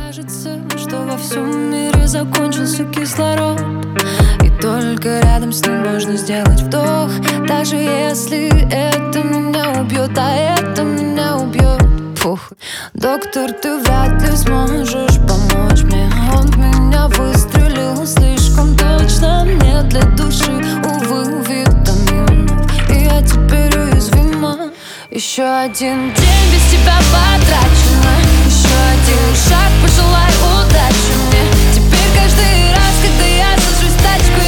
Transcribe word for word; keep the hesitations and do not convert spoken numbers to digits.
кажется, что во всем мире закончился кислород, и только рядом с ним можно сделать вдох. Даже если это меня убьет, а это меня убьет. Фух. Доктор, ты вряд ли сможешь помочь мне. Он в меня выстрелил слишком точно. Мне для души, увы, витаминов, и я теперь уязвима. Еще один день без тебя потрачено. Еще один шаг, пожелай удачи мне. Теперь каждый раз, когда я сажусь в тачку,